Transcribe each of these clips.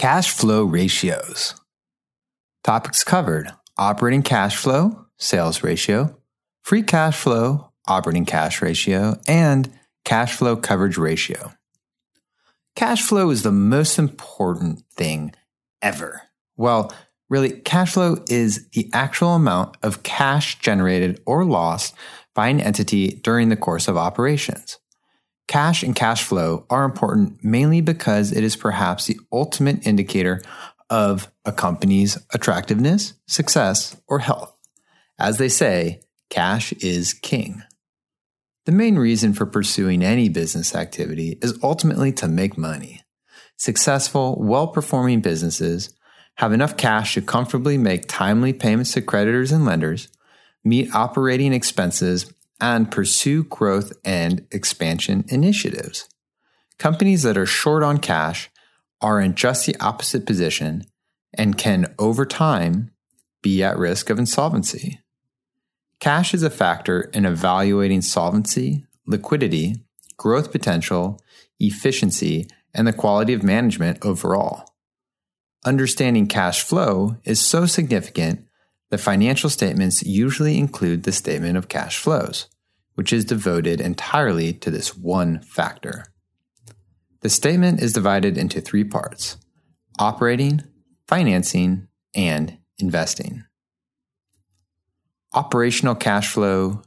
Cash flow ratios. Topics covered: operating cash flow, sales ratio, free cash flow, operating cash ratio, and cash flow coverage ratio. Cash flow is the most important thing ever. Well, really, cash flow is the actual amount of cash generated or lost by an entity during the course of operations. Cash and cash flow are important mainly because it is perhaps the ultimate indicator of a company's attractiveness, success, or health. As they say, cash is king. The main reason for pursuing any business activity is ultimately to make money. Successful, well-performing businesses have enough cash to comfortably make timely payments to creditors and lenders, meet operating expenses, and pursue growth and expansion initiatives. Companies that are short on cash are in just the opposite position and can, over time, be at risk of insolvency. Cash is a factor in evaluating solvency, liquidity, growth potential, efficiency, and the quality of management overall. Understanding cash flow is so significant that financial statements usually include the statement of cash flows, which is devoted entirely to this one factor. The statement is divided into three parts: operating, financing, and investing. Operational cash flow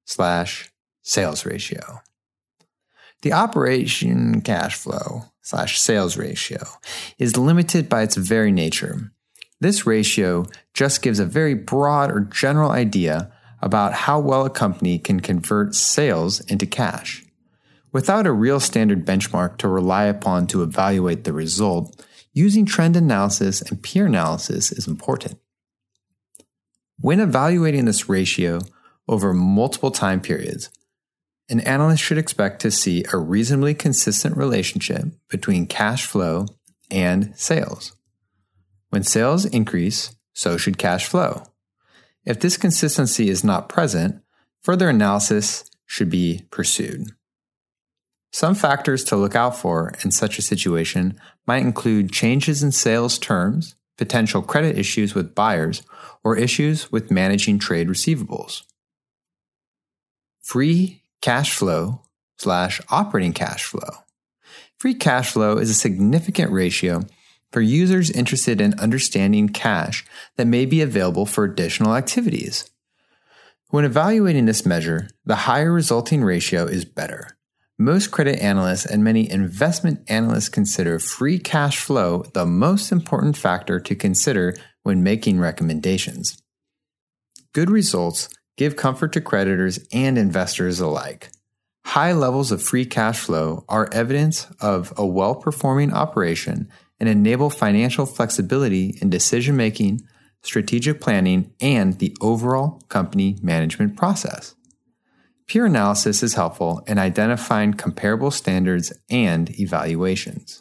/ sales ratio. The operation cash flow / sales ratio is limited by its very nature. This ratio just gives a very broad or general idea about how well a company can convert sales into cash. Without a real standard benchmark to rely upon to evaluate the result, using trend analysis and peer analysis is important. When evaluating this ratio over multiple time periods, an analyst should expect to see a reasonably consistent relationship between cash flow and sales. When sales increase, so should cash flow. If this consistency is not present, further analysis should be pursued. Some factors to look out for in such a situation might include changes in sales terms, potential credit issues with buyers, or issues with managing trade receivables. Free cash flow / operating cash flow. Free cash flow is a significant ratio for users interested in understanding cash that may be available for additional activities. When evaluating this measure, the higher resulting ratio is better. Most credit analysts and many investment analysts consider free cash flow the most important factor to consider when making recommendations. Good results give comfort to creditors and investors alike. High levels of free cash flow are evidence of a well-performing operation and enable financial flexibility in decision-making, strategic planning, and the overall company management process. Peer analysis is helpful in identifying comparable standards and evaluations.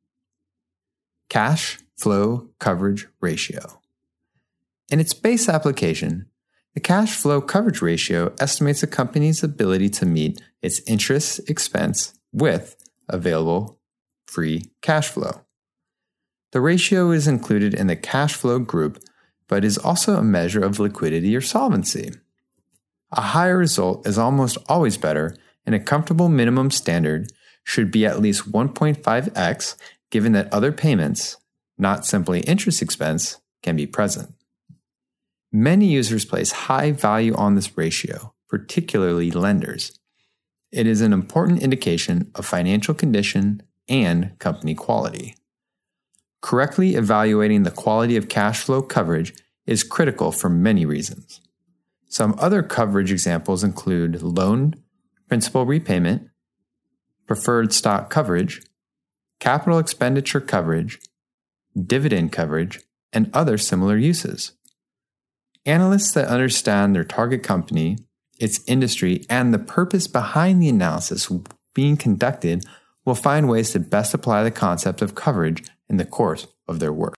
Cash flow coverage ratio. In its base application, the cash flow coverage ratio estimates a company's ability to meet its interest expense with available free cash flow. The ratio is included in the cash flow group, but is also a measure of liquidity or solvency. A higher result is almost always better, and a comfortable minimum standard should be at least 1.5x, given that other payments, not simply interest expense, can be present. Many users place high value on this ratio, particularly lenders. It is an important indication of financial condition and company quality. Correctly evaluating the quality of cash flow coverage is critical for many reasons. Some other coverage examples include loan principal repayment, preferred stock coverage, capital expenditure coverage, dividend coverage, and other similar uses. Analysts that understand their target company, its industry, and the purpose behind the analysis being conducted will find ways to best apply the concept of coverage in the course of their work.